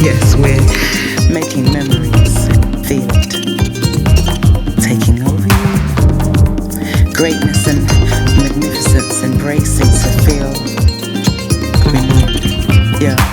Yes, we're making memories. Feel it. Taking over you. Greatness and magnificence embracing to feel renewed. Yeah.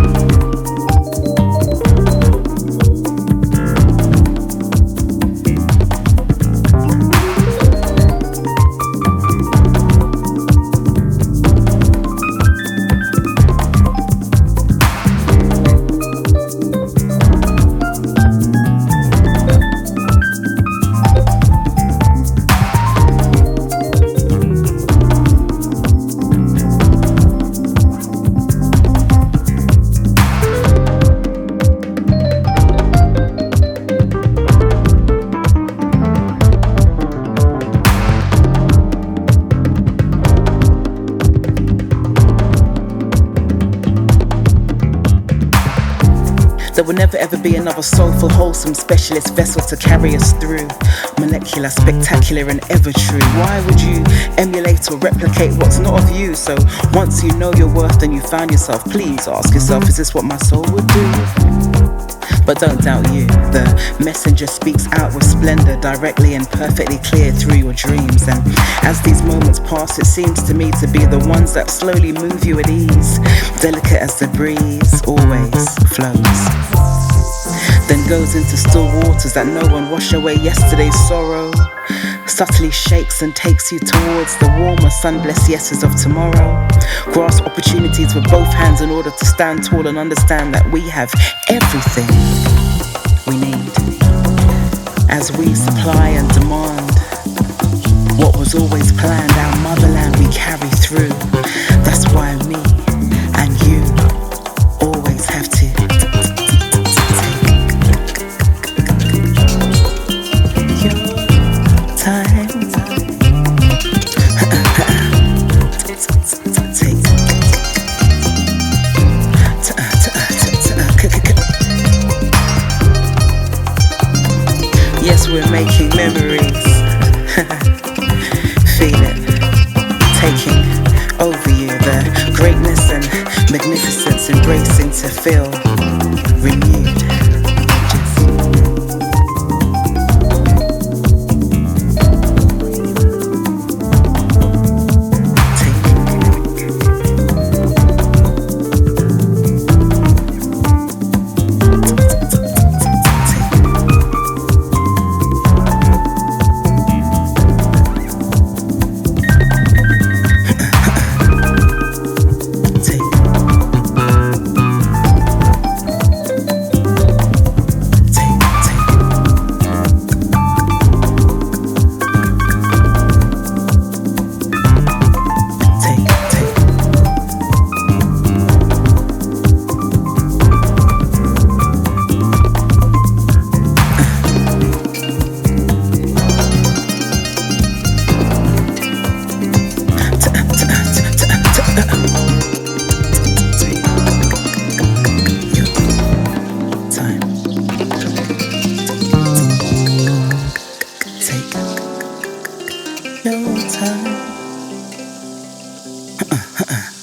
There will never ever be another soulful, wholesome, specialist vessel to carry us through. Molecular, spectacular and ever true. Why would you emulate or replicate what's not of you? So once you know your worth and you found yourself, please ask yourself, is this what my soul would do? But don't doubt you, the messenger speaks out with splendor, directly and perfectly clear through your dreams. And as these moments pass, it seems to me to be the ones that slowly move you at ease, delicate as the breeze always flows. Then goes into still waters that know and wash away yesterday's sorrow, subtly shakes and takes you towards the warmer sun-blessed yeses of tomorrow. Grasp opportunities with both hands in order to stand tall and understand that we have everything we need. As we supply and demand what was always planned, our motherland we carry through. That's why me and you always have to Yes, we're making memories. Feel it. Taking over you. The greatness and magnificence embracing to feel renewed. Take your time.